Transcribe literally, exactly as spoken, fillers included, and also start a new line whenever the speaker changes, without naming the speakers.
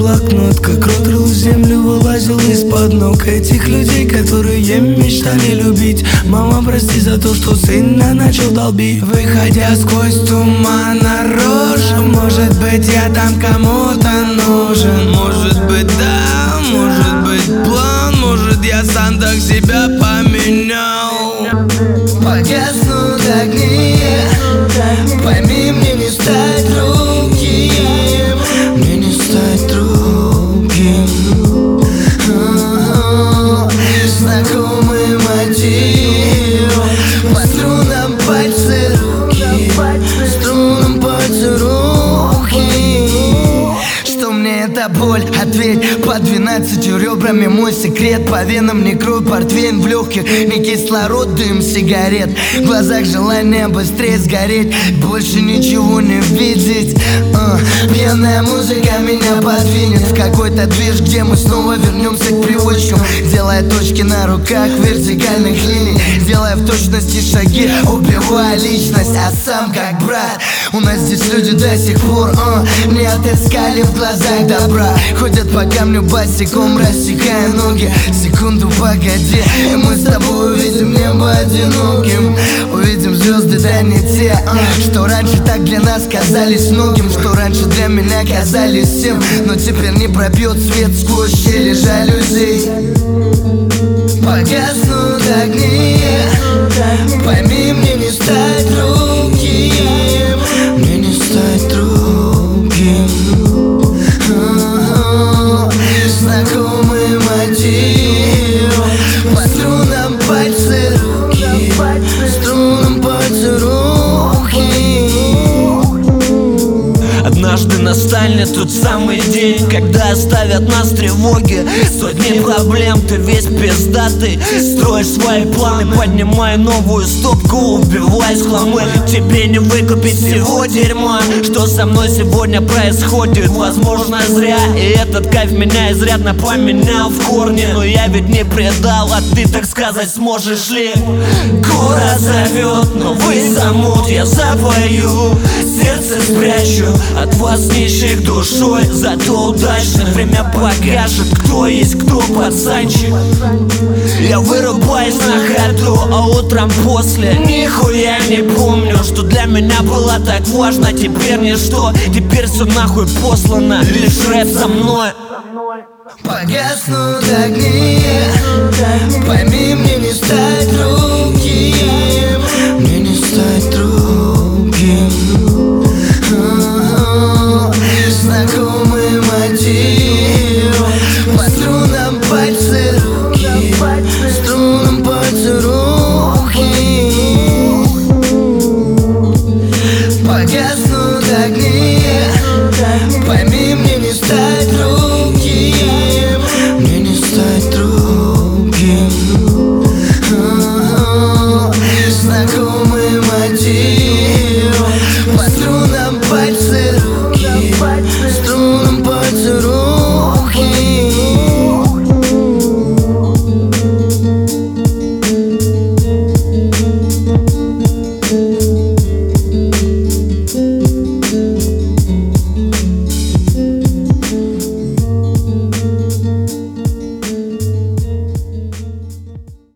блокнот, как рот рыл землю, вылазил из-под ног этих людей, которые мечтали любить. Мама, прости за то, что сына начал долбить. Выходя сквозь туман наружу, может быть, я там кому-то нужен. Может быть, да, может быть, план, может, я сам так себя поменял. Погаснут огни, пойми, мне не стать другим, мне не стать другим. Знакомый мотив, по струнам пальцы руки, струнам пальцы руки. Что мне эта боль? Ответь. По двенадцатью ребрами мой секрет. По венам не кровь, портвейн в легких, не кислород, дым сигарет. В глазах желание быстрее сгореть, больше ничего не видеть. uh, Пьяная музыка меня подвинет в какой-то движ, где мы снова вернемся к привычкам, делая точки на руках вертикальных линий, делая в точности шаги, убивая личность, а сам как брат. У нас здесь люди до сих пор uh, не отыскали в глазах добра. Ходят по камню босиком, рассекая ноги. Секунду погоди, и мы с тобой увидим небо одиноким. Увидим звезды, да не те, uh, что раньше так для нас казались многим, что раньше для меня казались всем, но теперь не пробьет свет сквозь щели жалюзей. Погаснут огни, пойми, мне не стать другим, мне не стать другим. Знакомый мотив, по струнам пальцы руки, струнам пальцы руки.
Однажды настанет тот самый день, когда оставят нас тревоги, сотни проблем, ты весь пиздатый. Строишь свои планы, поднимай новую стопку, убивай хламы. Тебе не выкупить всего дерьма, что со мной сегодня происходит. Возможно, зря, и этот кайф меня изрядно поменял в корне. Но я ведь не предал, а ты, так сказать, сможешь ли? Город зовет, новый замут, я завою, сердце спрячу от вас нищих душой. Зато удачно время покажет, кто есть кто, пацанчик. Я вырубаюсь на ходу, а утром после нихуя не помню, что для меня было так важно. Теперь ничто, теперь все нахуй послано, лишь рэп со мной.
Погаснут огни, пойми, мне не стать